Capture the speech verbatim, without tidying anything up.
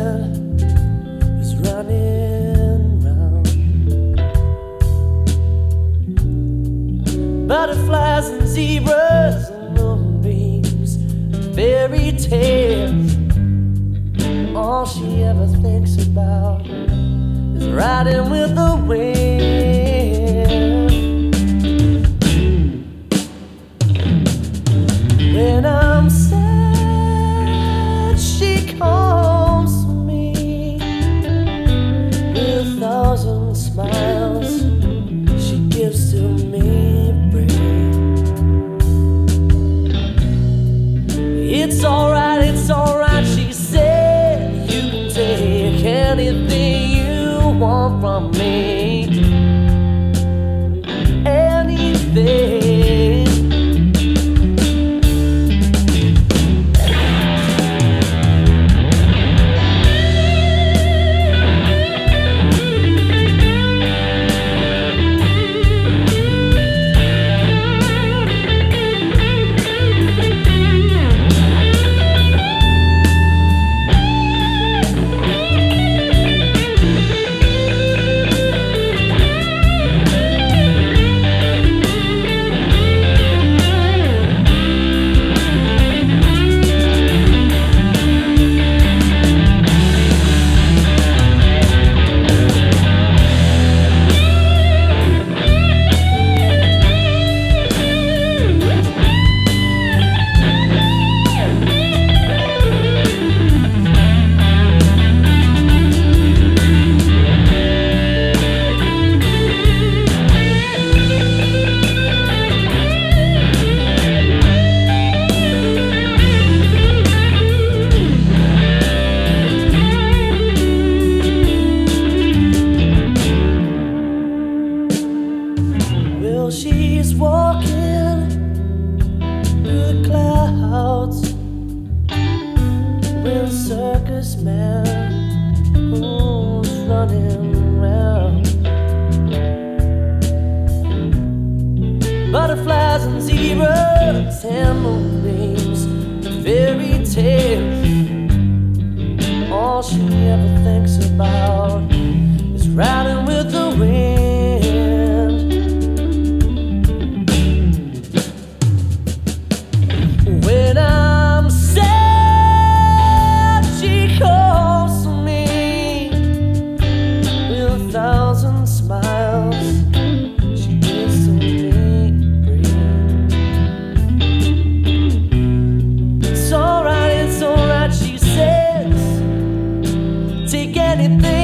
head was running round. Butterflies and zebras and moonbeams and fairy tales. All she ever thinks about is riding with the wind. When I'm sad, she calls me with a thousand smiles she gives to me brave. It's alright, it's alright, she said. You can take anything you want from me. Anything. She's walking through the clouds with a circus man who's running around. Butterflies and zebras and moonbeams and fairy tales. All she ever thinks about is riding with the wind. When I'm sad, she calls me with a thousand smiles she gives to me free. It's alright, it's alright, she says. Take anything